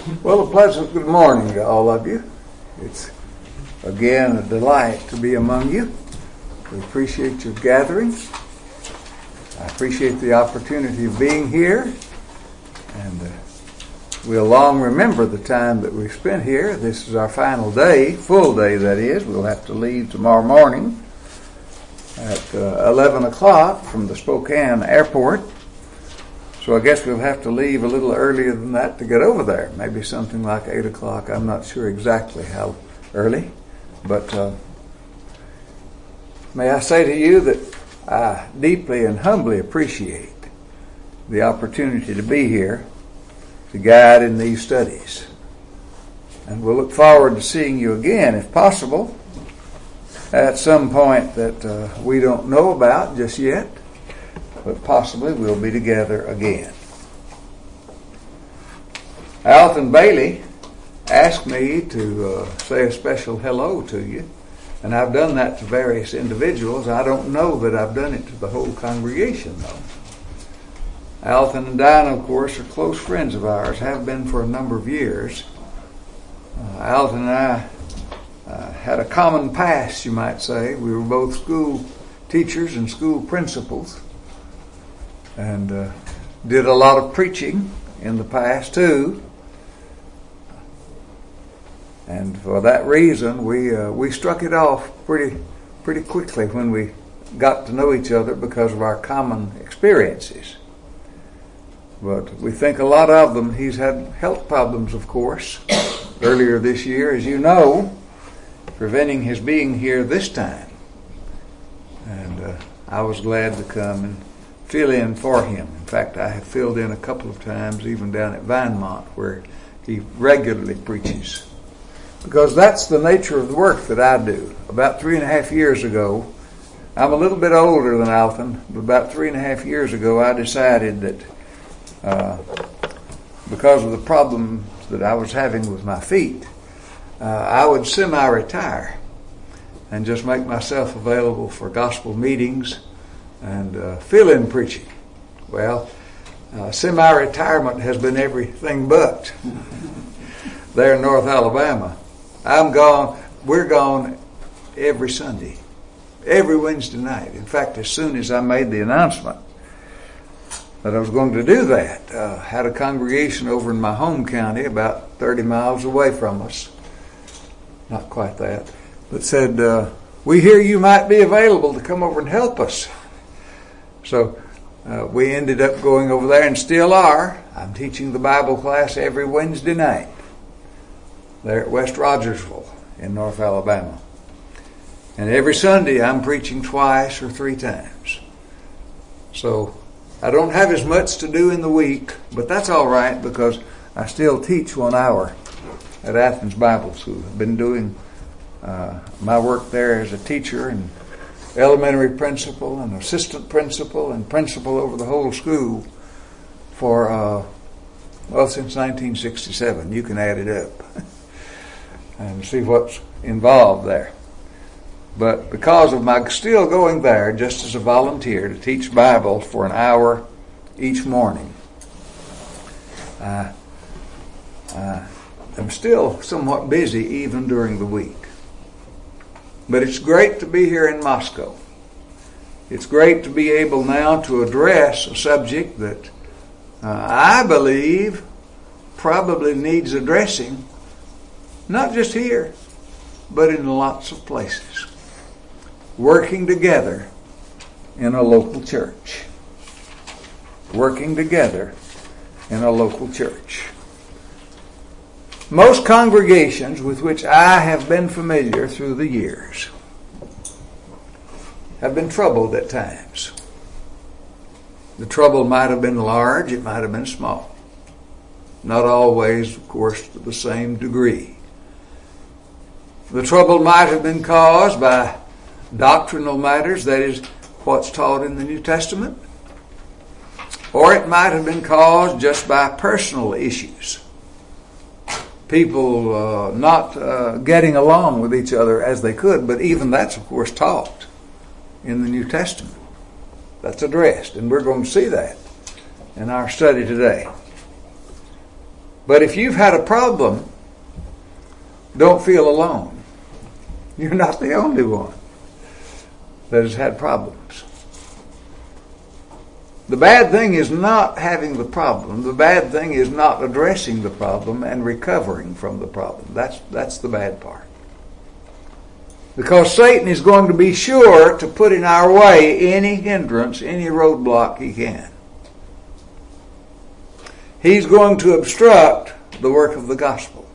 Well, a pleasant good morning to all of you. It's again a delight to be among you. We appreciate your gathering. I appreciate the opportunity of being here, and we'll long remember the time that we've spent here. This is our final day, full day that is. We'll have to leave tomorrow morning at 11 o'clock from the Spokane airport. So I guess we'll have to leave a little earlier than that to get over there. Maybe something like 8 o'clock. I'm not sure exactly how early. But may I say to you that I deeply and humbly appreciate the opportunity to be here to guide in these studies. And we'll look forward to seeing you again, if possible, at some point that we don't know about just yet. But possibly we'll be together again. Alton Bailey asked me to say a special hello to you, and I've done that to various individuals. I don't know that I've done it to the whole congregation, though. Alton and Dinah, of course, are close friends of ours, have been for a number of years. Alton and I had a common past, you might say. We were both school teachers and school principals, and did a lot of preaching in the past too. And for that reason, we struck it off pretty quickly when we got to know each other because of our common experiences. But we think a lot of them. He's had health problems, of course, earlier this year, as you know, preventing his being here this time. And I was glad to come and fill in for him. In fact, I have filled in a couple of times, even down at Vinemont, where he regularly preaches. Because that's the nature of the work that I do. About 3.5 years ago, I'm a little bit older than Alton, but about 3.5 years ago I decided that because of the problems that I was having with my feet, I would semi-retire and just make myself available for gospel meetings and fill-in preaching. Well, semi-retirement has been everything but there in North Alabama. I'm gone. We're gone every Sunday, every Wednesday night. In fact, as soon as I made the announcement that I was going to do that, had a congregation over in my home county about 30 miles away from us, not quite that, but said, we hear you might be available to come over and help us. So we ended up going over there and still are. I'm teaching the Bible class every Wednesday night there at West Rogersville in North Alabama. And every Sunday I'm preaching twice or 3 times. So I don't have as much to do in the week, but that's all right because I still teach 1 hour at Athens Bible School. I've been doing my work there as a teacher and elementary principal and assistant principal and principal over the whole school for, since 1967. You can add it up and see what's involved there. But because of my still going there just as a volunteer to teach Bible for 1 hour each morning, I'm still somewhat busy even during the week. But it's great to be here in Moscow. It's great to be able now to address a subject that I believe probably needs addressing, not just here, but in lots of places. Working together in a local church. Working together in a local church. Most congregations with which I have been familiar through the years have been troubled at times. The trouble might have been large, it might have been small. Not always, of course, to the same degree. The trouble might have been caused by doctrinal matters, that is, what's taught in the New Testament. Or it might have been caused just by personal issues. People not getting along with each other as they could, but even that's, of course, taught in the New Testament. That's addressed, and we're going to see that in our study today. But if you've had a problem, don't feel alone. You're not the only one that has had problems. The bad thing is not having the problem. The bad thing is not addressing the problem and recovering from the problem. That's the bad part. Because Satan is going to be sure to put in our way any hindrance, any roadblock he can. He's going to obstruct the work of the gospel.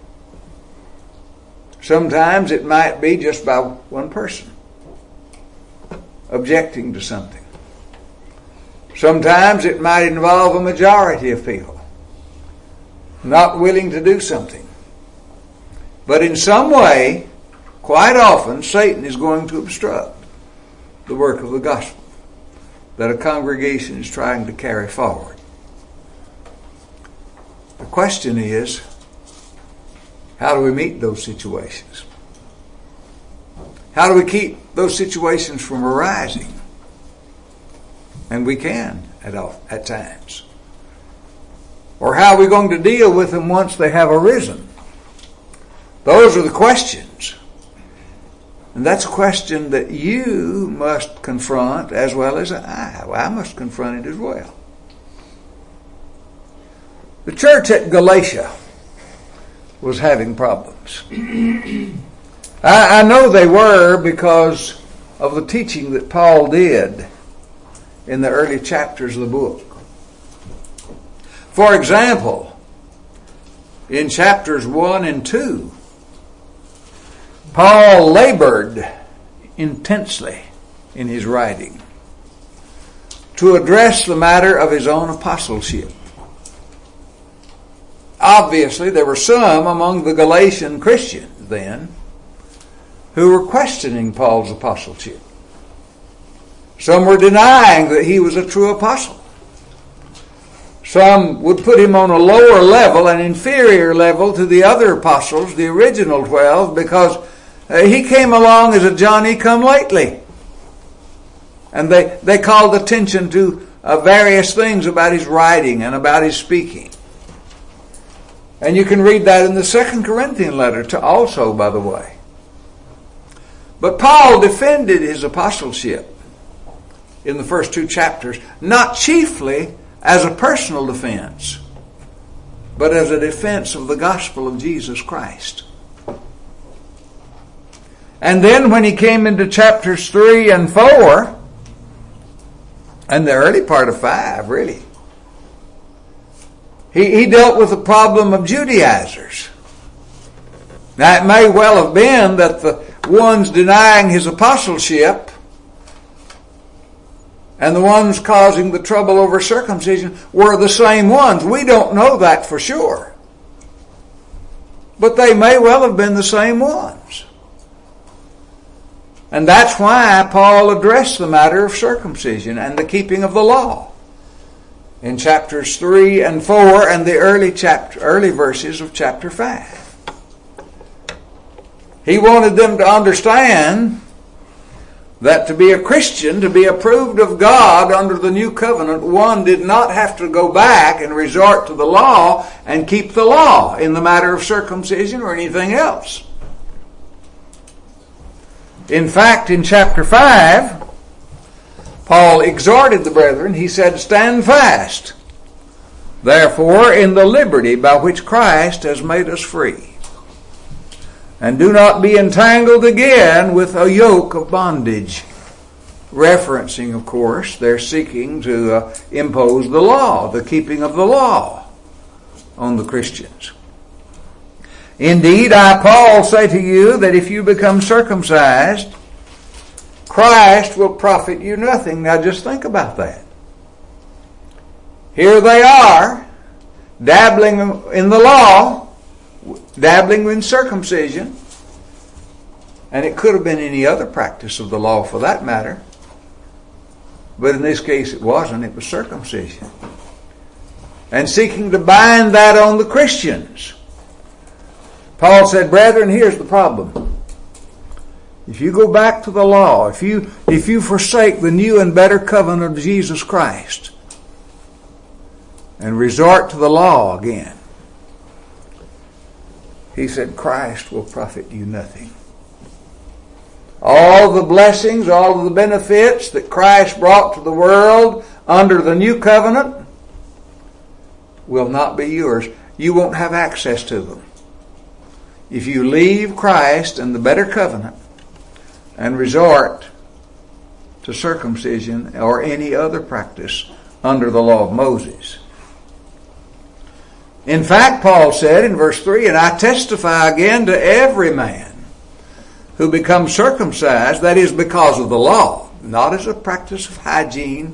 Sometimes it might be just by one person objecting to something. Sometimes it might involve a majority of people not willing to do something. But in some way, quite often, Satan is going to obstruct the work of the gospel that a congregation is trying to carry forward. The question is, how do we meet those situations? How do we keep those situations from arising? And we can at times. Or how are we going to deal with them once they have arisen? Those are the questions. And that's a question that you must confront as well as I. Well, I must confront it as well. The church at Galatia was having problems. I know they were because of the teaching that Paul did in the early chapters of the book. For example, in chapters 1 and 2, Paul labored intensely in his writing to address the matter of his own apostleship. Obviously, there were some among the Galatian Christians then who were questioning Paul's apostleship. Some were denying that he was a true apostle. Some would put him on a lower level, an inferior level to the other apostles, the original 12, because he came along as a Johnny-come-lately. And they called attention to various things about his writing and about his speaking. And you can read that in the 2 Corinthian letter also, by the way. But Paul defended his apostleship in the first 2 chapters, not chiefly as a personal defense, but as a defense of the gospel of Jesus Christ. And then when he came into chapters 3 and 4, and the early part of 5, really, he dealt with the problem of Judaizers. Now, it may well have been that the ones denying his apostleship and the ones causing the trouble over circumcision were the same ones. We don't know that for sure. But they may well have been the same ones. And that's why Paul addressed the matter of circumcision and the keeping of the law in chapters 3 and 4 and the early verses of chapter 5. He wanted them to understand that to be a Christian, to be approved of God under the new covenant, one did not have to go back and resort to the law and keep the law in the matter of circumcision or anything else. In fact, in chapter 5, Paul exhorted the brethren. He said, "Stand fast, therefore, in the liberty by which Christ has made us free. And do not be entangled again with a yoke of bondage." Referencing, of course, they're seeking to impose the law, the keeping of the law on the Christians. "Indeed, I, Paul, say to you that if you become circumcised, Christ will profit you nothing." Now just think about that. Here they are, dabbling in the law, dabbling in circumcision, and it could have been any other practice of the law for that matter. But in this case it wasn't, it was circumcision. And seeking to bind that on the Christians. Paul said, "Brethren, here's the problem. If you go back to the law, if you forsake the new and better covenant of Jesus Christ and resort to the law again, he said, Christ will profit you nothing. All the blessings, all of the benefits that Christ brought to the world under the new covenant will not be yours. You won't have access to them. If you leave Christ and the better covenant and resort to circumcision or any other practice under the law of Moses. In fact, Paul said in verse 3, and I testify again to every man who becomes circumcised, that is because of the law, not as a practice of hygiene,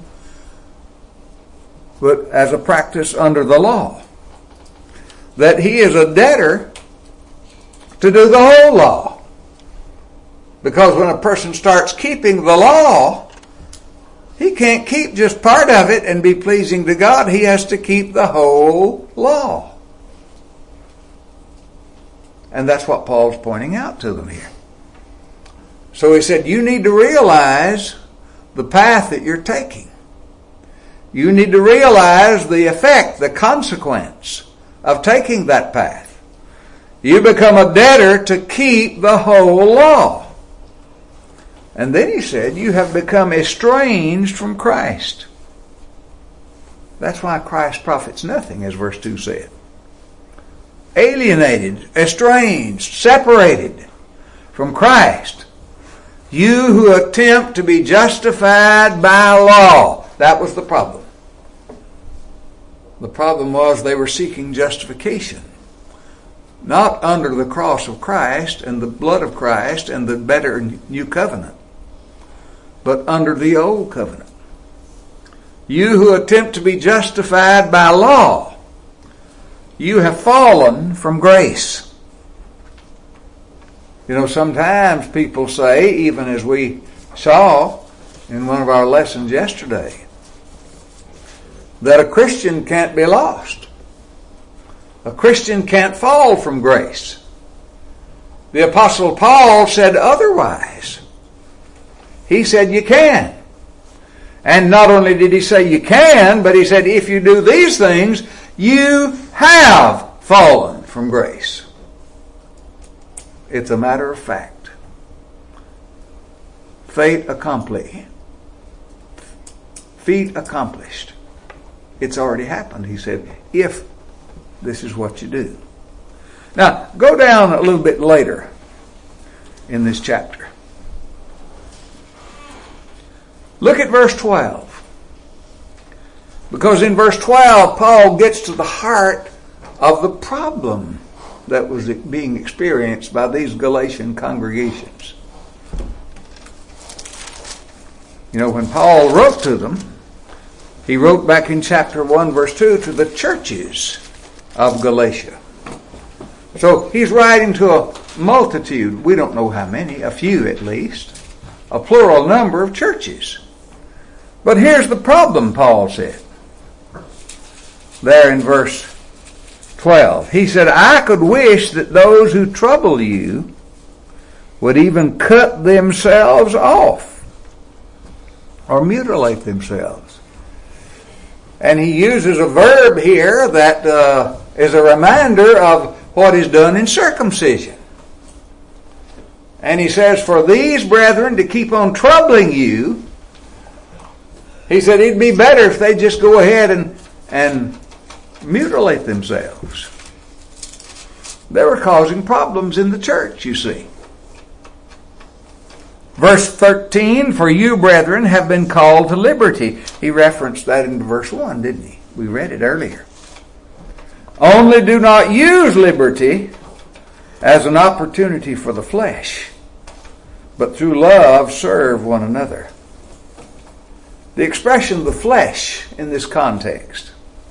but as a practice under the law, that he is a debtor to do the whole law. Because when a person starts keeping the law, he can't keep just part of it and be pleasing to God. He has to keep the whole law. And that's what Paul's pointing out to them here. So he said, you need to realize the path that you're taking. You need to realize the effect, the consequence of taking that path. You become a debtor to keep the whole law. And then he said, you have become estranged from Christ. That's why Christ profits nothing, as verse 2 said. Alienated, estranged, separated from Christ. You who attempt to be justified by law. That was the problem. The problem was they were seeking justification. Not under the cross of Christ and the blood of Christ and the better new covenant, but under the old covenant. You who attempt to be justified by law, you have fallen from grace. You know, sometimes people say, even as we saw in one of our lessons yesterday, that a Christian can't be lost. A Christian can't fall from grace. The Apostle Paul said otherwise. He said you can. And not only did he say you can, but he said if you do these things, you have fallen from grace. It's a matter of fact. Fait accompli. Feat accomplished. It's already happened, he said, if this is what you do. Now, go down a little bit later in this chapter. Look at verse 12. Because in verse 12, Paul gets to the heart of the problem that was being experienced by these Galatian congregations. You know, when Paul wrote to them, he wrote back in chapter 1, verse 2, to the churches of Galatia. So he's writing to a multitude, we don't know how many, a few at least, a plural number of churches. But here's the problem, Paul said, there in verse 12. He said, I could wish that those who trouble you would even cut themselves off or mutilate themselves. And he uses a verb here that is a reminder of what is done in circumcision. And he says, for these brethren to keep on troubling you, he said it'd be better if they just go ahead and mutilate themselves. They were causing problems in the church, you see. Verse 13, for you, brethren, have been called to liberty. He referenced that in verse 1, didn't he? We read it earlier. Only do not use liberty as an opportunity for the flesh, but through love serve one another. The expression the flesh in this context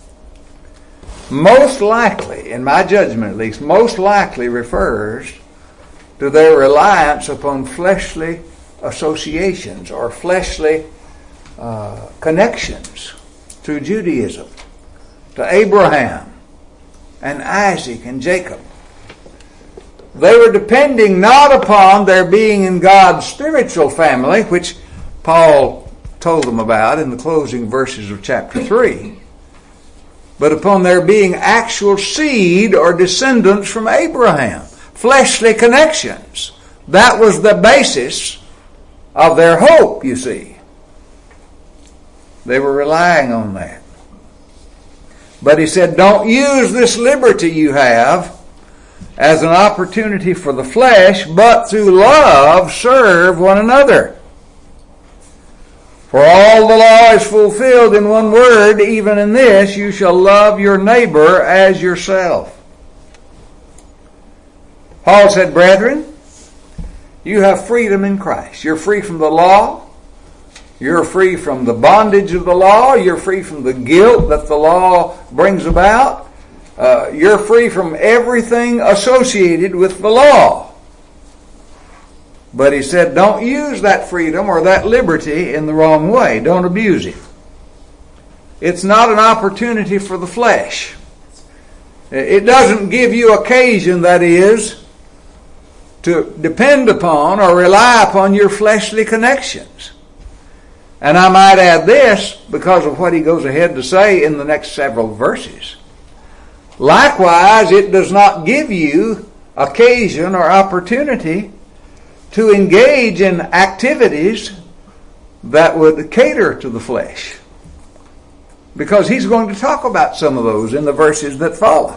most likely, in my judgment at least, most likely refers to their reliance upon fleshly associations or fleshly connections through Judaism to Abraham and Isaac and Jacob. They were depending not upon their being in God's spiritual family, which Paul told them about in the closing verses of chapter 3. but upon their being actual seed or descendants from Abraham. Fleshly connections. That was the basis of their hope, you see. They were relying on that. But he said, don't use this liberty you have as an opportunity for the flesh, but through love serve one another. For all the law is fulfilled in one word, even in this, you shall love your neighbor as yourself. Paul said, brethren, you have freedom in Christ. You're free from the law. You're free from the bondage of the law. You're free from the guilt that the law brings about. You're free from everything associated with the law. But he said, don't use that freedom or that liberty in the wrong way. Don't abuse it. It's not an opportunity for the flesh. It doesn't give you occasion, that is, to depend upon or rely upon your fleshly connections. And I might add this because of what he goes ahead to say in the next several verses. Likewise, it does not give you occasion or opportunity to engage in activities that would cater to the flesh. Because he's going to talk about some of those in the verses that follow.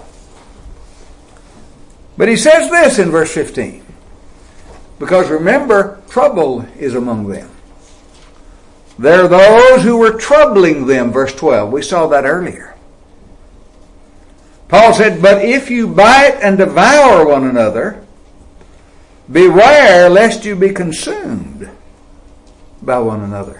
But he says this in verse 15. Because remember, trouble is among them. There are those who were troubling them, verse 12. We saw that earlier. Paul said, but if you bite and devour one another, beware lest you be consumed by one another.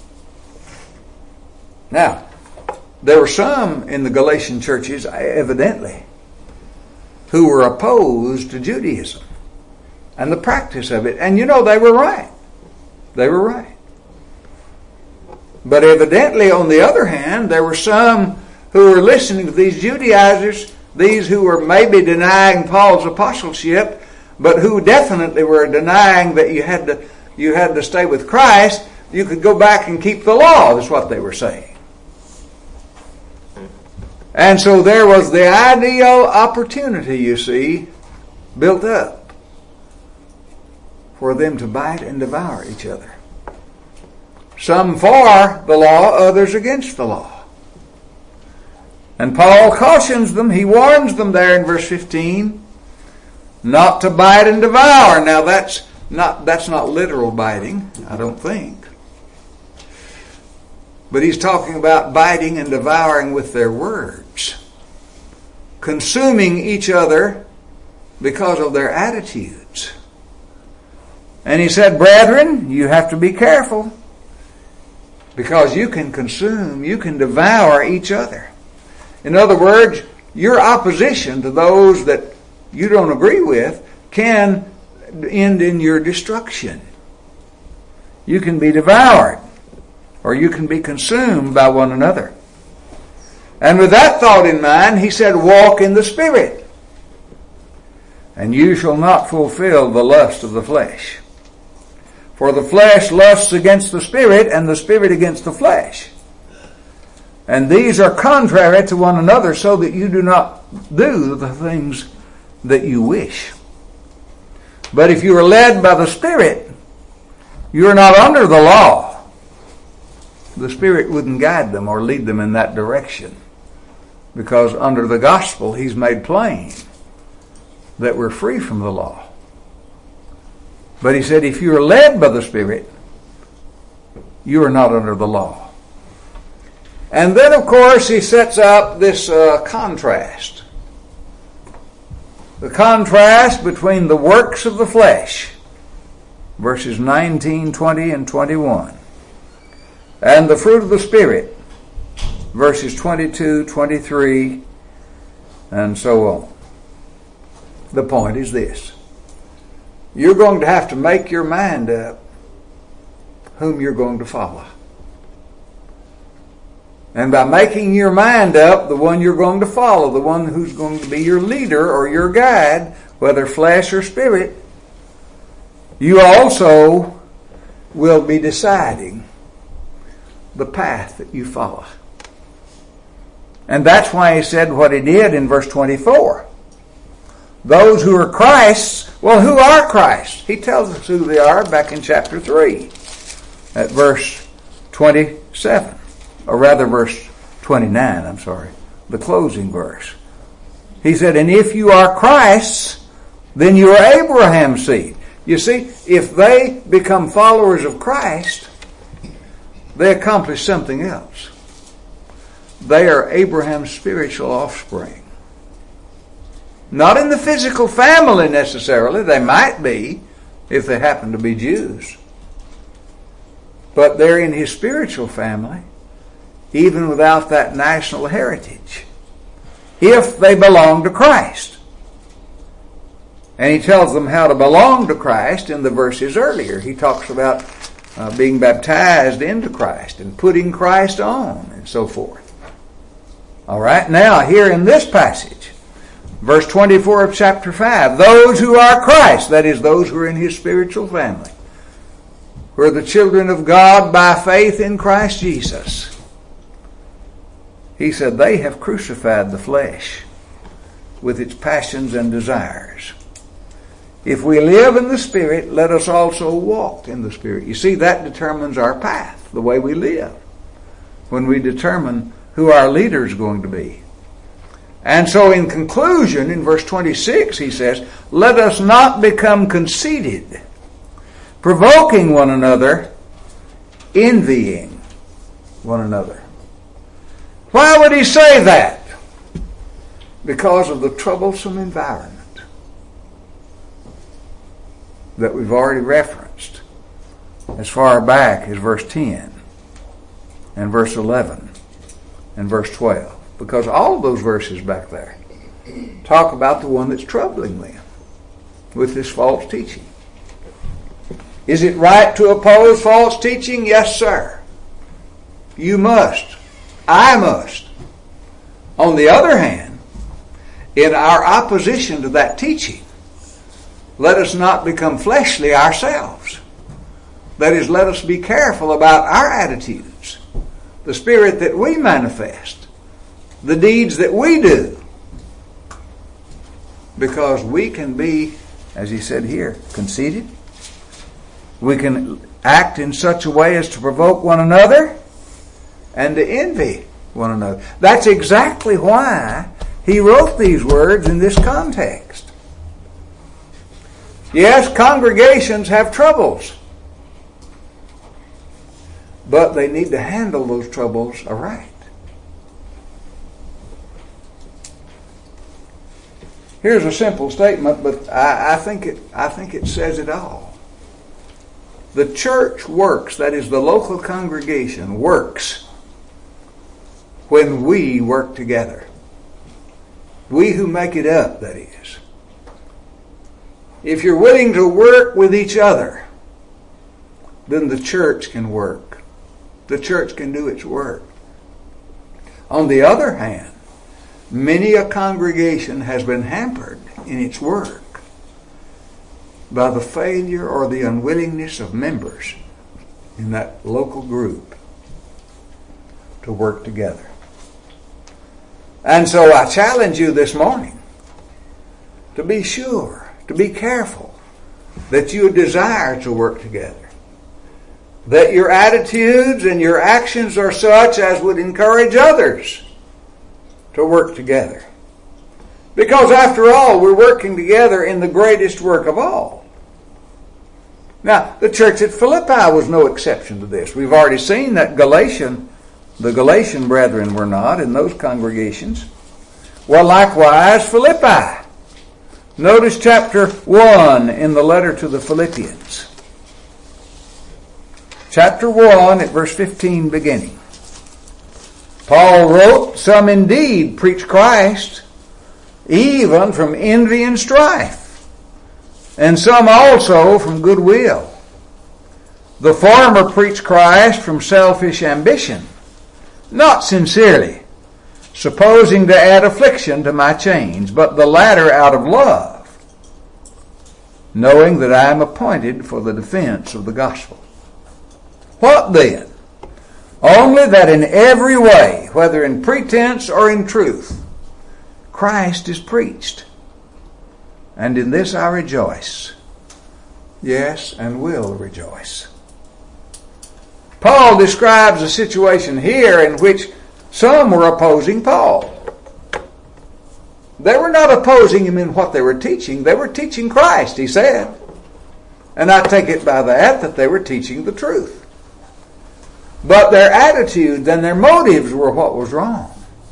Now, there were some in the Galatian churches, evidently, who were opposed to Judaism and the practice of it. And you know, they were right. They were right. But evidently, on the other hand, there were some who were listening to these Judaizers, these who were maybe denying Paul's apostleship, but who definitely were denying that you had to stay with Christ. You could go back and keep the law, that's what they were saying. And so there was the ideal opportunity, you see, built up for them to bite and devour each other. Some for the law, others against the law. And Paul cautions them, he warns them there in verse 15, not to bite and devour. Now that's not literal biting, I don't think. But he's talking about biting and devouring with their words. Consuming each other because of their attitudes. And he said, brethren, you have to be careful. Because you can consume, you can devour each other. In other words, your opposition to those that you don't agree with can end in your destruction. You can be devoured, or you can be consumed by one another. And with that thought in mind, he said, walk in the Spirit, and you shall not fulfill the lust of the flesh. For the flesh lusts against the Spirit, and the Spirit against the flesh. And these are contrary to one another, so that you do not do the things that you wish. But if you are led by the Spirit, you are not under the law. The Spirit wouldn't guide them or lead them in that direction. Because under the gospel, he's made plain that we're free from the law. But he said, if you are led by the Spirit, you are not under the law. And then, of course, he sets up this contrast. The contrast between the works of the flesh, verses 19, 20, and 21, and the fruit of the Spirit, verses 22, 23, and so on. The point is this. You're going to have to make your mind up whom you're going to follow. And by making your mind up, the one you're going to follow, the one who's going to be your leader or your guide, whether flesh or spirit, you also will be deciding the path that you follow. And that's why he said what he did in verse 24. Those who are Christ's, well, who are Christ's? He tells us who they are back in chapter 3 at verse 27. Or rather verse 29, the closing verse. He said, and if you are Christ's, then you are Abraham's seed. You see, if they become followers of Christ, they accomplish something else. They are Abraham's spiritual offspring. Not in the physical family necessarily. They might be if they happen to be Jews. But they're in his spiritual family, even without that national heritage, if they belong to Christ. And he tells them how to belong to Christ in the verses earlier. He talks about being baptized into Christ and putting Christ on and so forth. All right, now here in this passage, verse 24 of chapter 5, those who are Christ, that is, those who are in his spiritual family, who are the children of God by faith in Christ Jesus. He said they have crucified the flesh with its passions and desires. If we live in the Spirit, let us also walk in the Spirit. You see, that determines our path, the way we live, when we determine who our leader is going to be. And so in conclusion, in verse 26, he says, let us not become conceited, provoking one another, envying one another. Why would he say that? Because of the troublesome environment that we've already referenced as far back as verse 10 and verse 11 and verse 12. Because all of those verses back there talk about the one that's troubling them with this false teaching. Is it right to oppose false teaching? Yes, sir. You must. I must. On the other hand, in our opposition to that teaching, let us not become fleshly ourselves. That is, let us be careful about our attitudes, the spirit that we manifest, the deeds that we do. Because we can be, as he said here, conceited. We can act in such a way as to provoke one another and to envy one another. That's exactly why he wrote these words in this context. Yes, congregations have troubles, but they need to handle those troubles aright. Here's a simple statement, but I think it says it all. The church works, that is, the local congregation works when we work together. We who make it up, that is. If you're willing to work with each other, then the church can work. The church can do its work. On the other hand, many a congregation has been hampered in its work by the failure or the unwillingness of members in that local group to work together. And so I challenge you this morning to be sure, to be careful that you desire to work together, that your attitudes and your actions are such as would encourage others to work together. Because after all, we're working together in the greatest work of all. Now, the church at Philippi was no exception to this. We've already seen that the Galatian brethren were not in those congregations. Well, likewise, Philippi. Notice chapter 1 in the letter to the Philippians. Chapter 1 at verse 15 beginning. Paul wrote, some indeed preach Christ, even from envy and strife, and some also from goodwill. The former preach Christ from selfish ambition, not sincerely, supposing to add affliction to my chains, but the latter out of love, knowing that I am appointed for the defense of the gospel. What then? Only that in every way, whether in pretense or in truth, Christ is preached. And in this I rejoice. Yes, and will rejoice. Paul describes a situation here in which some were opposing Paul. They were not opposing him in what they were teaching. They were teaching Christ, he said. And I take it by that they were teaching the truth. But their attitudes and their motives were what was wrong.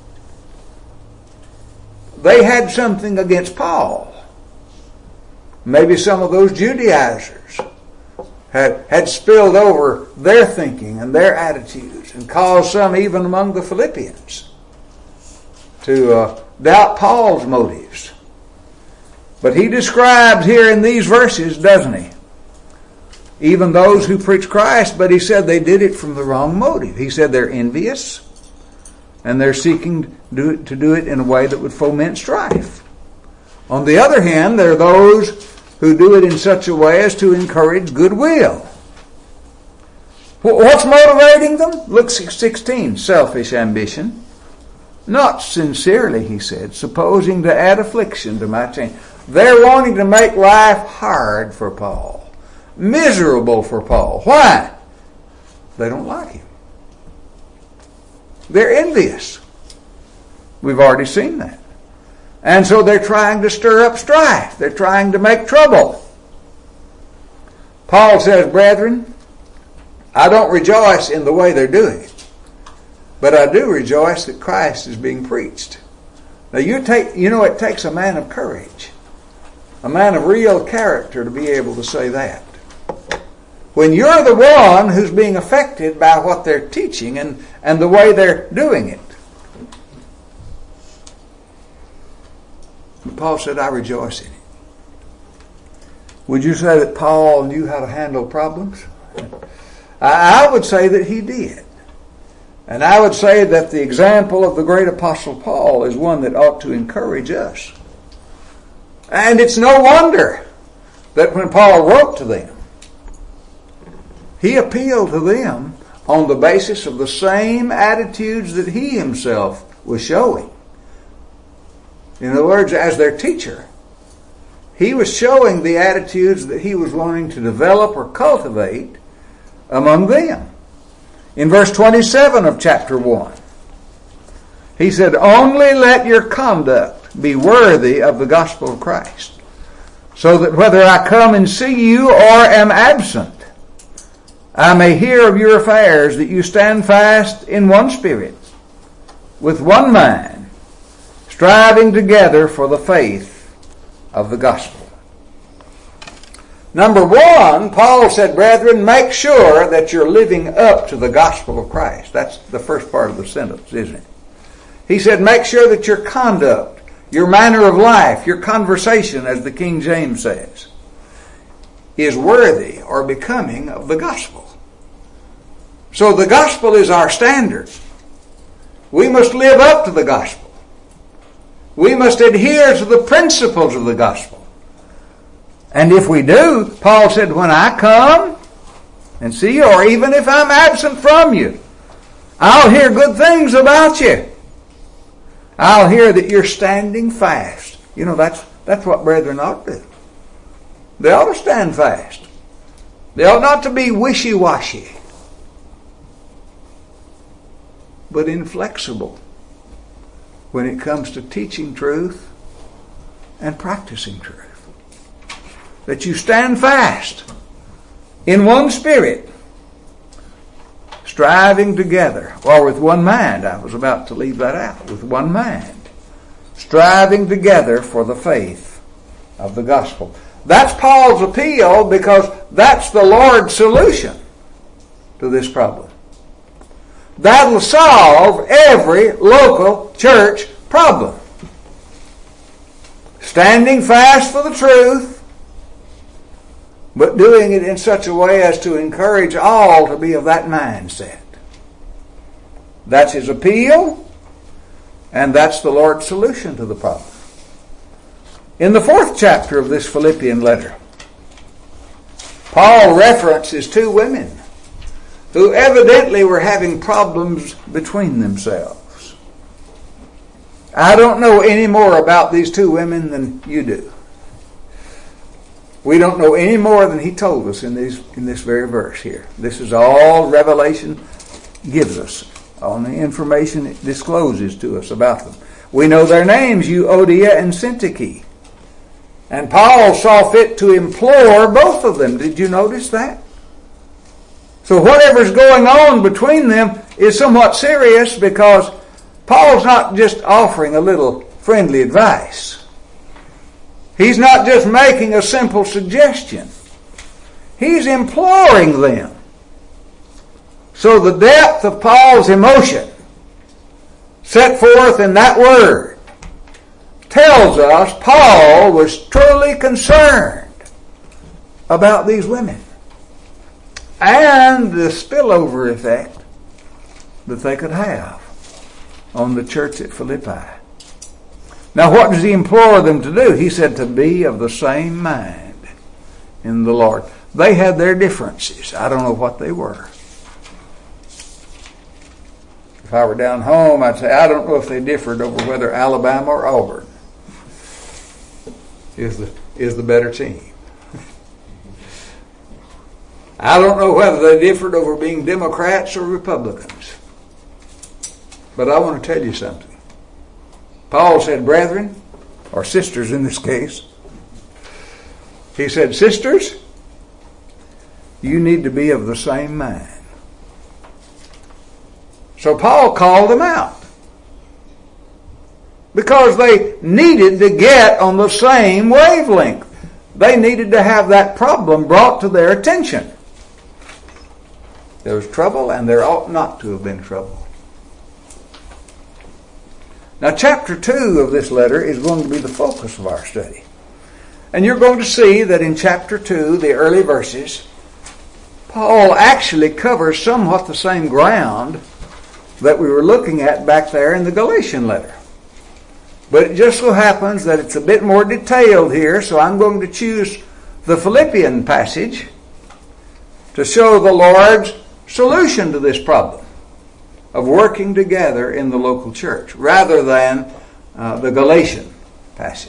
They had something against Paul. Maybe some of those Judaizers had spilled over their thinking and their attitudes and caused some even among the Philippians to doubt Paul's motives. But he describes here in these verses, doesn't he? Even those who preach Christ, but he said they did it from the wrong motive. He said they're envious and they're seeking to do it in a way that would foment strife. On the other hand, there are those who do it in such a way as to encourage goodwill. What's motivating them? Look, 16, selfish ambition. Not sincerely, he said, supposing to add affliction to my chain. They're wanting to make life hard for Paul. Miserable for Paul. Why? They don't like him. They're envious. We've already seen that. And so they're trying to stir up strife. They're trying to make trouble. Paul says, brethren, I don't rejoice in the way they're doing it, but I do rejoice that Christ is being preached. Now it takes a man of courage, a man of real character to be able to say that. When you're the one who's being affected by what they're teaching and the way they're doing it. Paul said, I rejoice in it. Would you say that Paul knew how to handle problems? I would say that he did. And I would say that the example of the great apostle Paul is one that ought to encourage us. And it's no wonder that when Paul wrote to them, he appealed to them on the basis of the same attitudes that he himself was showing. In other words, as their teacher, he was showing the attitudes that he was wanting to develop or cultivate among them. In verse 27 of chapter 1, he said, only let your conduct be worthy of the gospel of Christ, so that whether I come and see you or am absent, I may hear of your affairs, that you stand fast in one spirit, with one mind, striving together for the faith of the gospel. Number one, Paul said, brethren, make sure that you're living up to the gospel of Christ. That's the first part of the sentence, isn't it? He said, make sure that your conduct, your manner of life, your conversation, as the King James says, is worthy or becoming of the gospel. So the gospel is our standard. We must live up to the gospel. We must adhere to the principles of the gospel. And if we do, Paul said, when I come and see you, or even if I'm absent from you, I'll hear good things about you. I'll hear that you're standing fast. You know, that's what brethren ought to do. They ought to stand fast. They ought not to be wishy-washy, but inflexible when it comes to teaching truth and practicing truth. That you stand fast in one spirit, striving together, or with one mind. I was about to leave that out. With one mind, striving together for the faith of the gospel. That's Paul's appeal, because that's the Lord's solution to this problem. That'll solve every local church problem. Standing fast for the truth, but doing it in such a way as to encourage all to be of that mindset. That's his appeal, and that's the Lord's solution to the problem. In the 4th chapter of this Philippian letter, Paul references 2 women who evidently were having problems between themselves. I don't know any more about these two women than you do. We don't know any more than he told us in this very verse here. This is all Revelation gives us, all the information it discloses to us about them. We know their names, Euodia and Syntyche. And Paul saw fit to implore both of them. Did you notice that? So whatever's going on between them is somewhat serious, because Paul's not just offering a little friendly advice. He's not just making a simple suggestion. He's imploring them. So the depth of Paul's emotion set forth in that word tells us Paul was truly concerned about these women and the spillover effect that they could have on the church at Philippi. Now, what does he implore them to do? He said to be of the same mind in the Lord. They had their differences. I don't know what they were. If I were down home, I'd say, I don't know if they differed over whether Alabama or Auburn is the better team. I don't know whether they differed over being Democrats or Republicans. But I want to tell you something. Paul said, brethren, or sisters in this case, he said, sisters, you need to be of the same mind. So Paul called them out because they needed to get on the same wavelength. They needed to have that problem brought to their attention. There was trouble, and there ought not to have been trouble. Now, chapter 2 of this letter is going to be the focus of our study. And you're going to see that in chapter 2, the early verses, Paul actually covers somewhat the same ground that we were looking at back there in the Galatian letter. But it just so happens that it's a bit more detailed here, so I'm going to choose the Philippian passage to show the Lord's solution to this problem of working together in the local church, rather than the Galatian passage.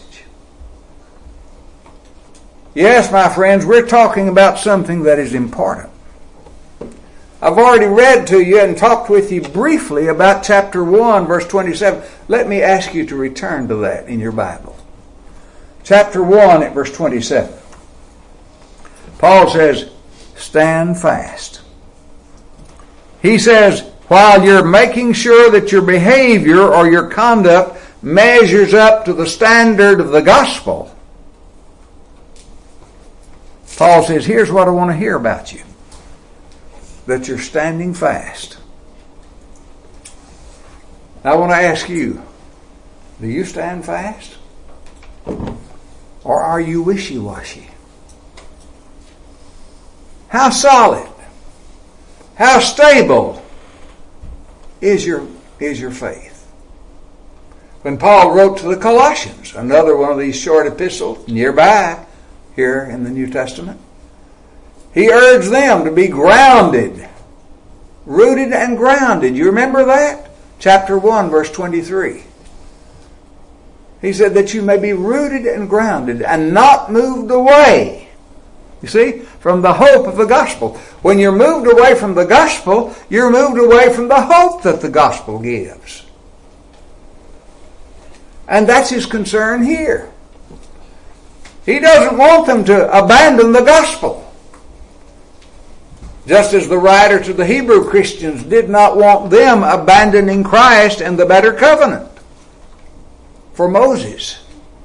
Yes, my friends, we're talking about something that is important. I've already read to you and talked with you briefly about chapter 1, verse 27. Let me ask you to return to that in your Bible. Chapter 1 at verse 27. Paul says, stand fast. He says, while you're making sure that your behavior or your conduct measures up to the standard of the gospel, Paul says, here's what I want to hear about you. That you're standing fast. Now, I want to ask you, do you stand fast? Or are you wishy-washy? How solid, how stable is your faith? When Paul wrote to the Colossians, another one of these short epistles nearby here in the New Testament, he urged them to be grounded, rooted and grounded. You remember that? Chapter 1, verse 23. He said that you may be rooted and grounded and not moved away. You see, from the hope of the gospel. When you're moved away from the gospel, you're moved away from the hope that the gospel gives. And that's his concern here. He doesn't want them to abandon the gospel. Just as the writer to the Hebrew Christians did not want them abandoning Christ and the better covenant for Moses.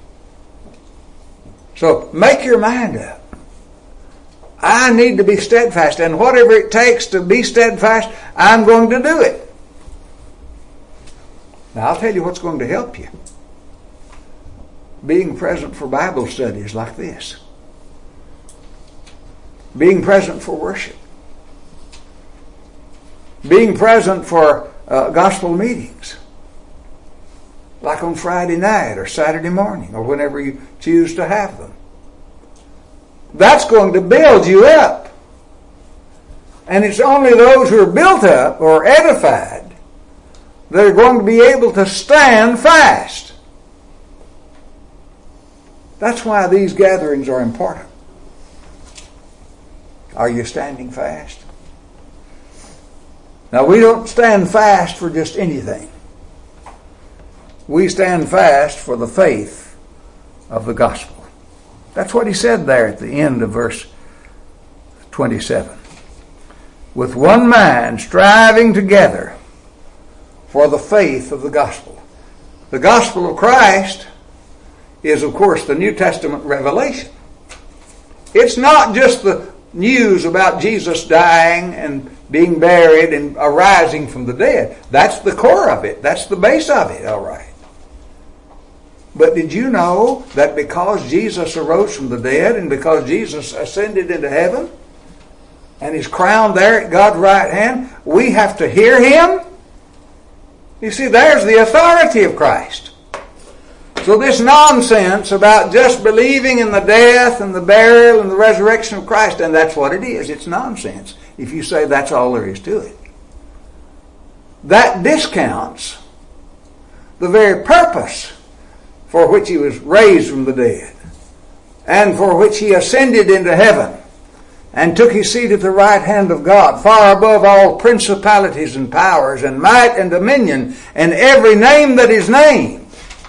So make your mind up. I need to be steadfast, and whatever it takes to be steadfast, I'm going to do it. Now I'll tell you what's going to help you. Being present for Bible studies like this. Being present for worship. Being present for gospel meetings, like on Friday night or Saturday morning or whenever you choose to have them. That's going to build you up. And it's only those who are built up or edified that are going to be able to stand fast. That's why these gatherings are important. Are you standing fast? Now, we don't stand fast for just anything. We stand fast for the faith of the gospel. That's what he said there at the end of verse 27. With one mind, striving together for the faith of the gospel. The gospel of Christ is, of course, the New Testament revelation. It's not just the news about Jesus dying and being buried and arising from the dead. That's the core of it. That's the base of it, all right. But did you know that because Jesus arose from the dead and because Jesus ascended into heaven and is crowned there at God's right hand, we have to hear him? You see, there's the authority of Christ. So this nonsense about just believing in the death and the burial and the resurrection of Christ, and that's what it is. It's nonsense if you say that's all there is to it. That discounts the very purpose for which he was raised from the dead and for which he ascended into heaven and took his seat at the right hand of God, far above all principalities and powers and might and dominion and every name that is named.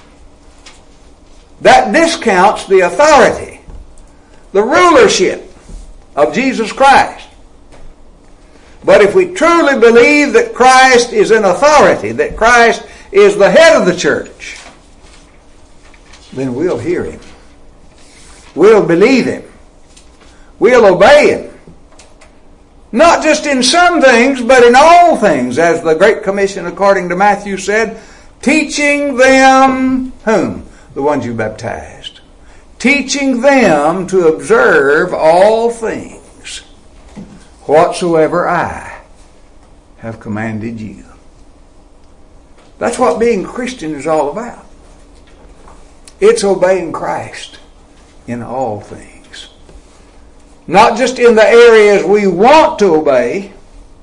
That discounts the authority, the rulership of Jesus Christ. But if we truly believe that Christ is in authority, that Christ is the head of the church, then we'll hear him. We'll believe him. We'll obey him. Not just in some things, but in all things, as the Great Commission, according to Matthew, said, teaching them, whom? The ones you baptized. Teaching them to observe all things, whatsoever I have commanded you. That's what being a Christian is all about. It's obeying Christ in all things. Not just in the areas we want to obey.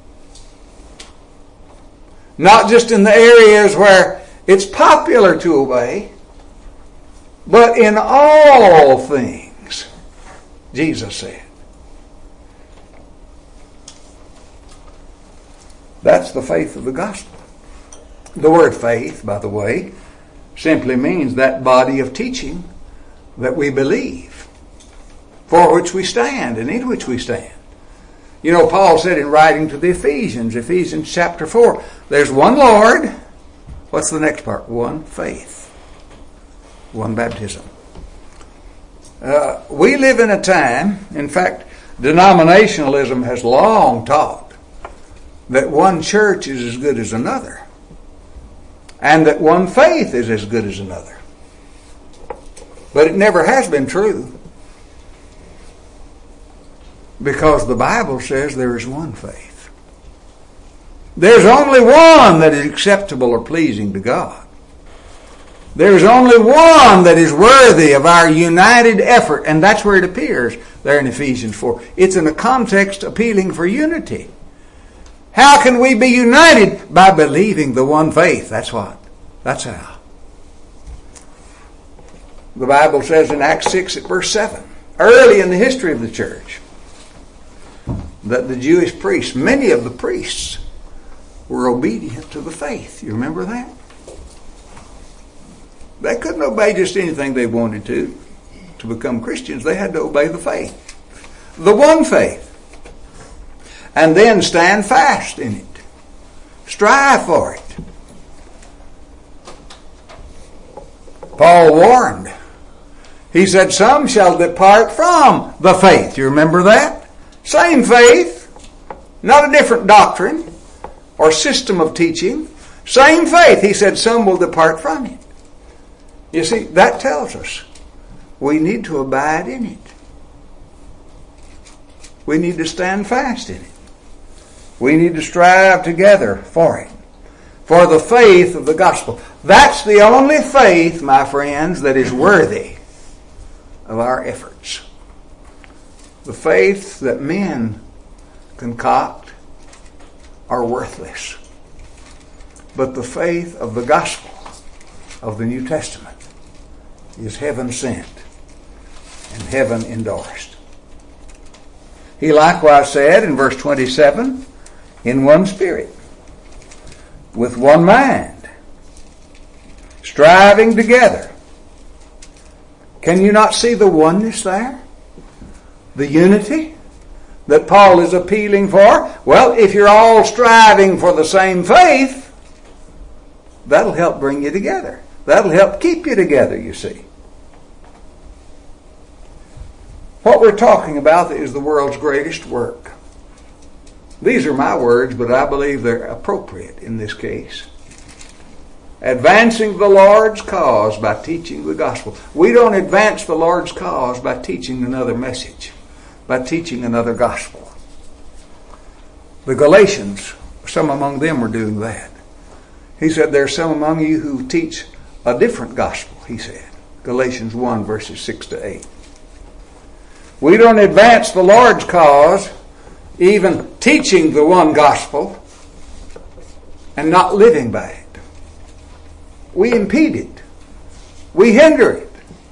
Not just in the areas where it's popular to obey. But in all things, Jesus said. That's the faith of the gospel. The word faith, by the way, simply means that body of teaching that we believe, for which we stand and in which we stand. You know, Paul said in writing to the Ephesians chapter 4, there's one Lord. What's the next part? One faith. One baptism. We live in a time, in fact, denominationalism has long taught that one church is as good as another, and that one faith is as good as another. But it never has been true, because the Bible says there is one faith. There's only one that is acceptable or pleasing to God. There's only one that is worthy of our united effort, and that's where it appears there in Ephesians 4. It's in a context appealing for unity. How can we be united? By believing the one faith. That's what. That's how. The Bible says in Acts 6 at verse 7, early in the history of the church, that the Jewish priests, many of the priests, were obedient to the faith. You remember that? They couldn't obey just anything they wanted to become Christians. They had to obey the faith. The one faith. And then stand fast in it. Strive for it. Paul warned. He said, some shall depart from the faith. You remember that? Same faith. Not a different doctrine or system of teaching. Same faith. He said, some will depart from it. You see, that tells us we need to abide in it. We need to stand fast in it. We need to strive together for it. For the faith of the gospel. That's the only faith, my friends, that is worthy of our efforts. The faith that men concoct are worthless. But the faith of the gospel of the New Testament is heaven sent and heaven endorsed. He likewise said in verse 27, in one spirit, with one mind, striving together. Can you not see the oneness there? The unity that Paul is appealing for? Well, if you're all striving for the same faith, that'll help bring you together. That'll help keep you together, you see. What we're talking about is the world's greatest work. These are my words, but I believe they're appropriate in this case. Advancing the Lord's cause by teaching the gospel. We don't advance the Lord's cause by teaching another message, by teaching another gospel. The Galatians, some among them were doing that. He said, there's some among you who teach a different gospel, he said. Galatians 1, verses 6 to 8. We don't advance the Lord's cause, even teaching the one gospel and not living by it. We impede it. We hinder it.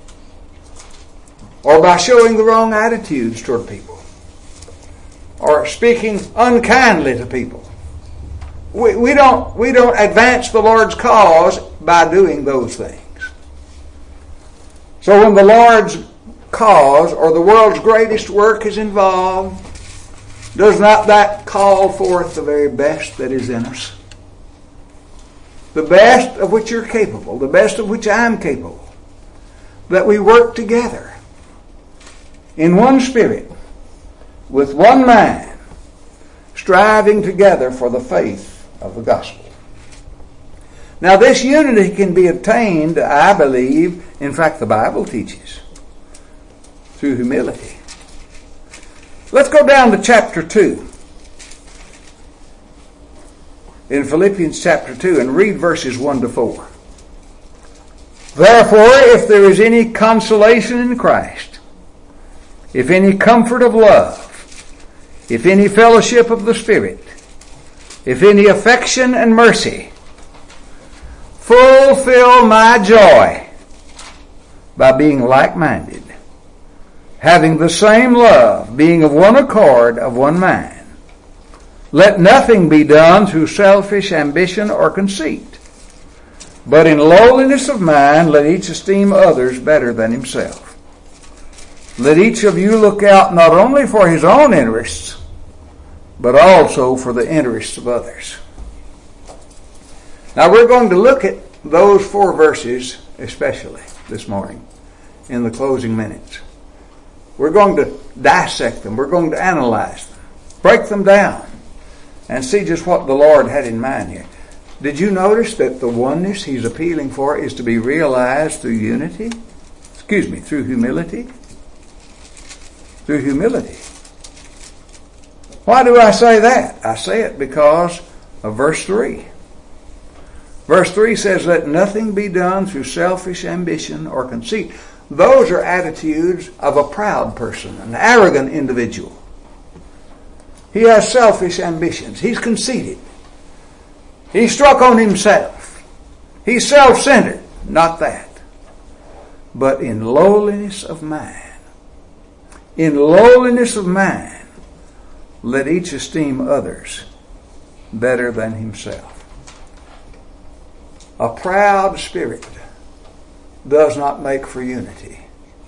Or by showing the wrong attitudes toward people. Or speaking unkindly to people. We don't advance the Lord's cause by doing those things. So when the Lord's cause or the world's greatest work is involved, does not that call forth the very best that is in us? The best of which you're capable, the best of which I'm capable. That we work together in one spirit, with one mind, striving together for the faith of the gospel. Now this unity can be attained, I believe, in fact the Bible teaches, through humility. Let's go down to chapter 2. In Philippians chapter 2 and read verses 1 to 4. Therefore, if there is any consolation in Christ, if any comfort of love, if any fellowship of the Spirit, if any affection and mercy, fulfill my joy by being like-minded, having the same love, being of one accord, of one mind. Let nothing be done through selfish ambition or conceit, but in lowliness of mind let each esteem others better than himself. Let each of you look out not only for his own interests, but also for the interests of others. Now we're going to look at those 4 verses especially this morning in the closing minutes. We're going to dissect them. We're going to analyze them, break them down, and see just what the Lord had in mind here. Did you notice that the oneness he's appealing for is to be realized through unity? Through humility? Through humility. Why do I say that? I say it because of verse 3. Verse 3 says, let nothing be done through selfish ambition or conceit. Those are attitudes of a proud person, an arrogant individual. He has selfish ambitions. He's conceited. He's struck on himself. He's self-centered. Not that. But in lowliness of mind. In lowliness of mind, let each esteem others better than himself. A proud spirit does not make for unity.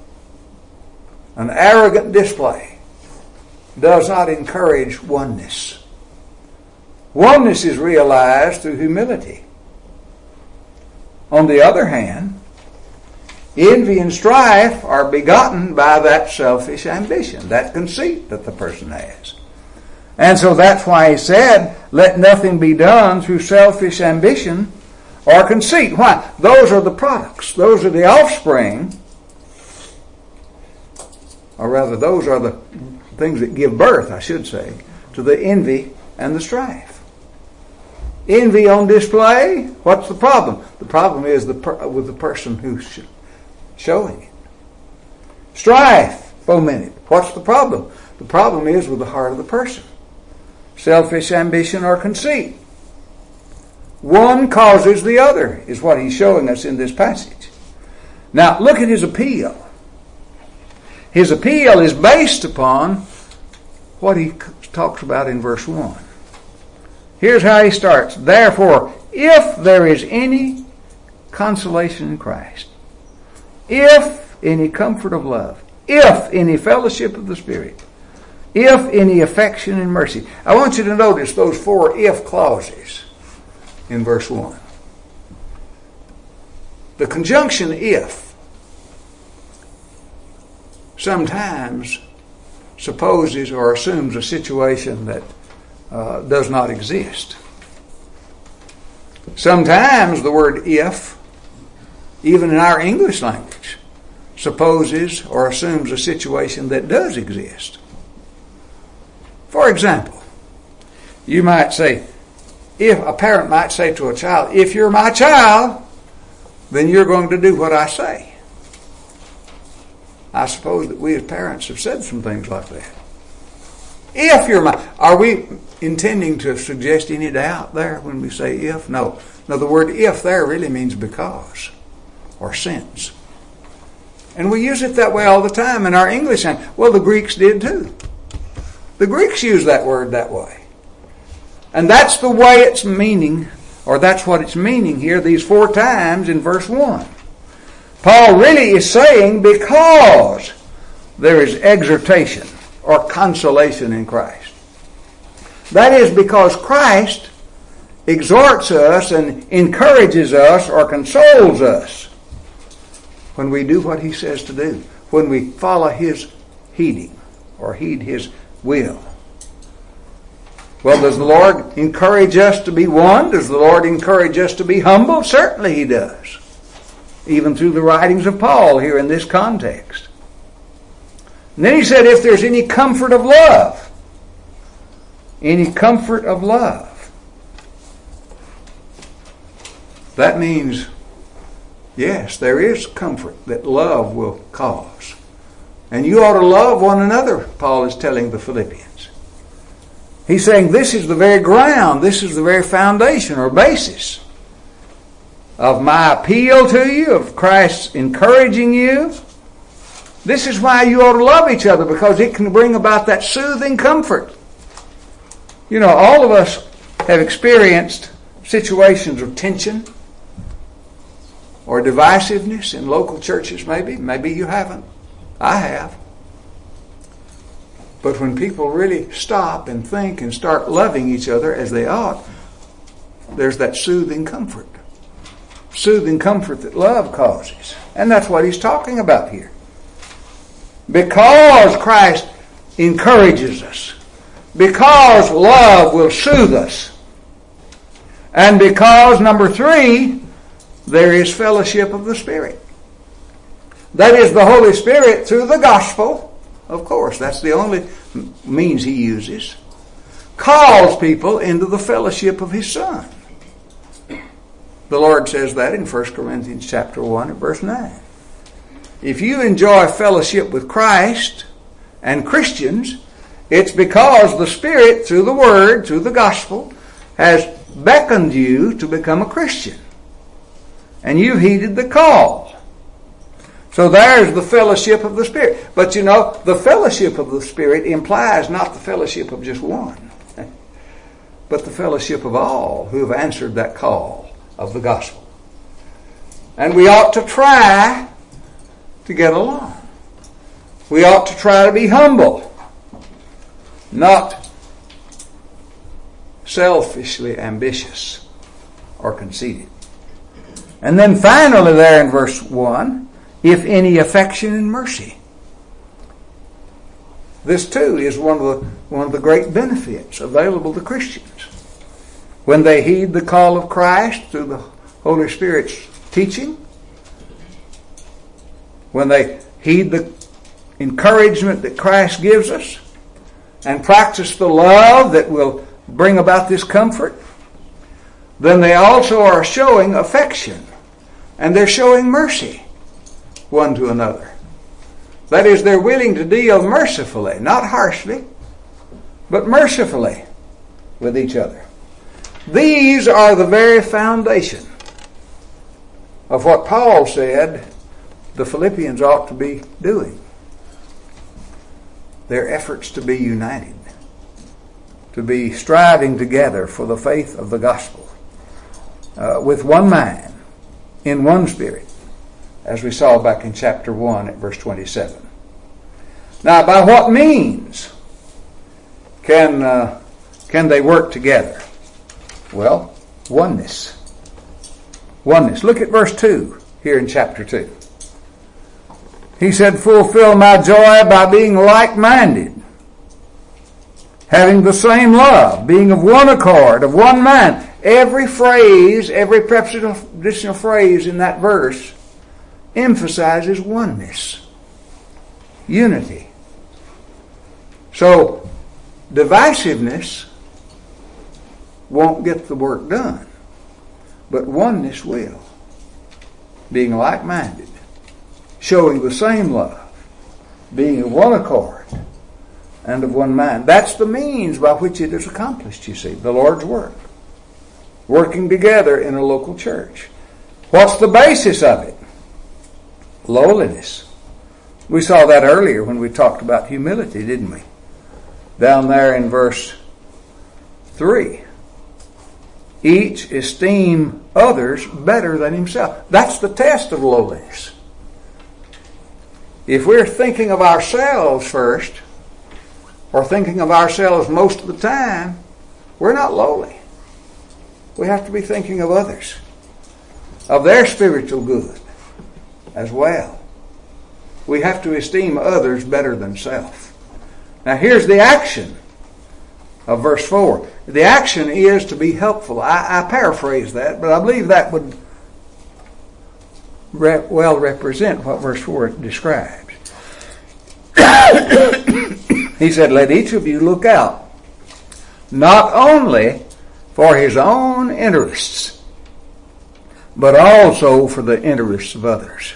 An arrogant display does not encourage oneness. Oneness is realized through humility. On the other hand, envy and strife are begotten by that selfish ambition, that conceit that the person has. And so that's why he said, let nothing be done through selfish ambition or conceit. Why? Those are the products. Those are the offspring. Or rather, those are the things that give birth, I should say, to the envy and the strife. Envy on display, what's the problem? The problem is with the person who's showing it. Strife fomented. What's the problem? The problem is with the heart of the person. selfish ambition or conceit. One causes the other, is what he's showing us in this passage. Now, look at his appeal. His appeal is based upon what he talks about in verse 1. Here's how he starts. Therefore, if there is any consolation in Christ, if any comfort of love, if any fellowship of the Spirit, if any affection and mercy. I want you to notice those 4 if clauses in verse 1. The conjunction if sometimes supposes or assumes a situation that does not exist. Sometimes the word if, even in our English language, supposes or assumes a situation that does exist. For example, you might say, if a parent might say to a child, if you're my child, then you're going to do what I say. I suppose that we as parents have said some things like that. If you're my... Are we intending to suggest any doubt there when we say if? No. No, the word if there really means because or since. And we use it that way all the time in our English. Well, the Greeks did too. The Greeks use that word that way. And that's the way it's meaning, or that's what it's meaning here these 4 times in verse 1. Paul really is saying because there is exhortation or consolation in Christ. That is because Christ exhorts us and encourages us or consoles us when we do what he says to do, when we follow his heeding or heed his will. Well, does the Lord encourage us to be one? Does the Lord encourage us to be humble? Certainly he does. Even through the writings of Paul here in this context. And then he said, if there's any comfort of love. Any comfort of love. That means, yes, there is comfort that love will cause. And you ought to love one another, Paul is telling the Philippians. He's saying this is the very ground, this is the very foundation or basis of my appeal to you, of Christ encouraging you. This is why you ought to love each other, because it can bring about that soothing comfort. You know, all of us have experienced situations of tension or divisiveness in local churches maybe. Maybe you haven't. I have. But when people really stop and think and start loving each other as they ought, there's that soothing comfort. Soothing comfort that love causes. And that's what he's talking about here. Because Christ encourages us. Because love will soothe us. And because, number 3, there is fellowship of the Spirit. That is the Holy Spirit through the gospel. Of course, that's the only means he uses. Calls people into the fellowship of his Son. The Lord says that in 1 Corinthians chapter 1 and verse 9. If you enjoy fellowship with Christ and Christians, it's because the Spirit, through the Word, through the gospel, has beckoned you to become a Christian. And you've heeded the call. So there's the fellowship of the Spirit. But you know, the fellowship of the Spirit implies not the fellowship of just one, but the fellowship of all who have answered that call of the gospel. And we ought to try to get along. We ought to try to be humble, not selfishly ambitious or conceited. And then finally there in verse 1, if any affection and mercy. This too is one of the great benefits available to Christians. When they heed the call of Christ through the Holy Spirit's teaching, when they heed the encouragement that Christ gives us, and practice the love that will bring about this comfort, then they also are showing affection, and they're showing mercy one to another. That is, they're willing to deal mercifully, not harshly, but mercifully with each other. These are the very foundation of what Paul said the Philippians ought to be doing. Their efforts to be united, to be striving together for the faith of the gospel, with one mind, in one spirit, as we saw back in chapter 1 at verse 27. Now, by what means can they work together? Well, oneness. Oneness. Look at verse 2 here in chapter 2. He said, fulfill my joy by being like-minded, having the same love, being of one accord, of one mind. Every phrase, every prepositional phrase in that verse emphasizes oneness, unity. So, divisiveness won't get the work done, but oneness will. Being like-minded, showing the same love, being of one accord, and of one mind. That's the means by which it is accomplished, you see, the Lord's work. Working together in a local church. What's the basis of it? Lowliness. We saw that earlier when we talked about humility, didn't we? Down there in verse 3. Each esteem others better than himself. That's the test of lowliness. If we're thinking of ourselves first, or thinking of ourselves most of the time, we're not lowly. We have to be thinking of others, of their spiritual good as well. We have to esteem others better than self. Now here's the action of verse 4. The action is to be helpful. I paraphrase that, but I believe that would well represent what verse 4 describes. He said, let each of you look out, not only for his own interests, but also for the interests of others.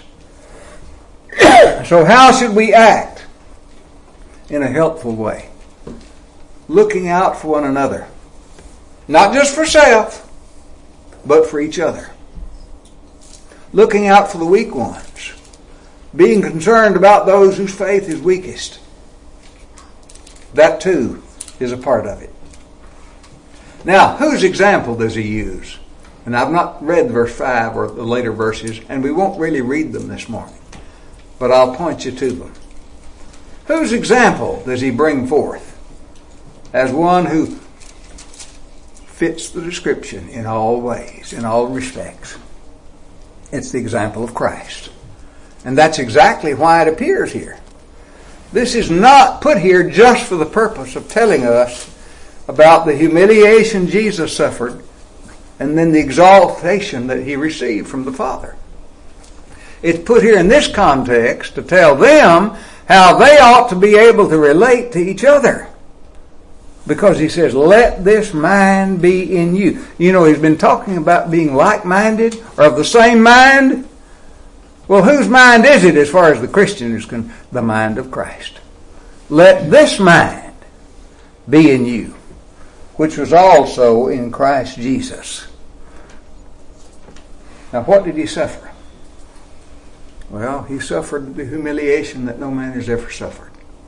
So how should we act in a helpful way? Looking out for one another. Not just for self, but for each other. Looking out for the weak ones. Being concerned about those whose faith is weakest. That too is a part of it. Now, whose example does he use? And I've not read verse 5 or the later verses, and we won't really read them this morning. But I'll point you to them. Whose example does he bring forth as one who fits the description in all ways, in all respects? It's the example of Christ. And that's exactly why it appears here. This is not put here just for the purpose of telling us about the humiliation Jesus suffered and then the exaltation that he received from the Father. It's put here in this context to tell them how they ought to be able to relate to each other. Because he says, let this mind be in you. You know, he's been talking about being like-minded or of the same mind. Well, whose mind is it as far as the Christian is concerned? The mind of Christ. Let this mind be in you, which was also in Christ Jesus. Now, what did he suffer? Well, he suffered the humiliation that no man has ever suffered.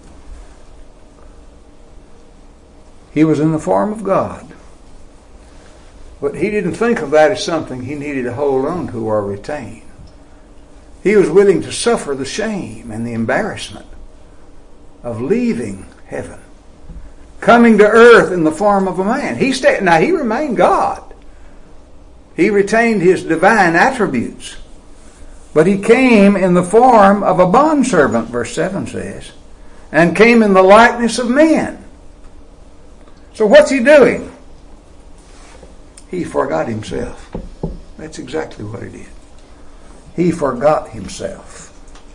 He was in the form of God. But he didn't think of that as something he needed to hold on to or retain. He was willing to suffer the shame and the embarrassment of leaving heaven, coming to earth in the form of a man. Now, he remained God. He retained his divine attributes. But he came in the form of a bondservant, verse 7 says, and came in the likeness of men. So what's he doing? He forgot himself. That's exactly what he did. He forgot himself.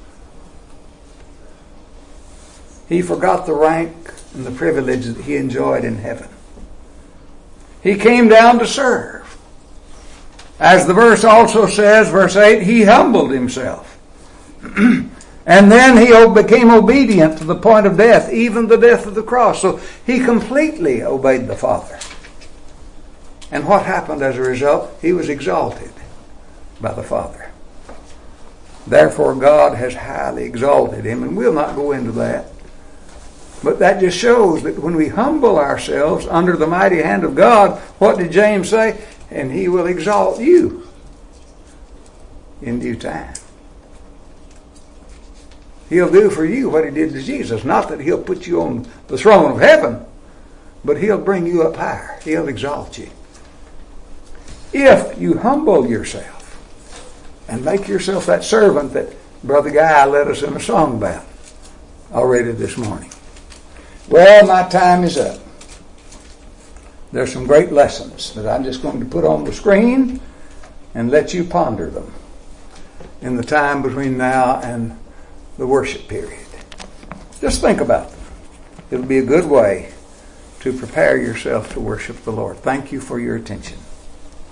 He forgot the rank and the privilege that he enjoyed in heaven. He came down to serve. As the verse also says, verse 8, he humbled himself. And then he became obedient to the point of death, even the death of the cross. So he completely obeyed the Father. And what happened as a result? He was exalted by the Father. Therefore, God has highly exalted him, and we'll not go into that. But that just shows that when we humble ourselves under the mighty hand of God, what did James say? And he will exalt you in due time. He'll do for you what he did to Jesus. Not that he'll put you on the throne of heaven, but he'll bring you up higher. He'll exalt you. If you humble yourself and make yourself that servant that Brother Guy led us in a song about already this morning. Well, my time is up. There's some great lessons that I'm just going to put on the screen and let you ponder them in the time between now and the worship period. Just think about them. It'll be a good way to prepare yourself to worship the Lord. Thank you for your attention.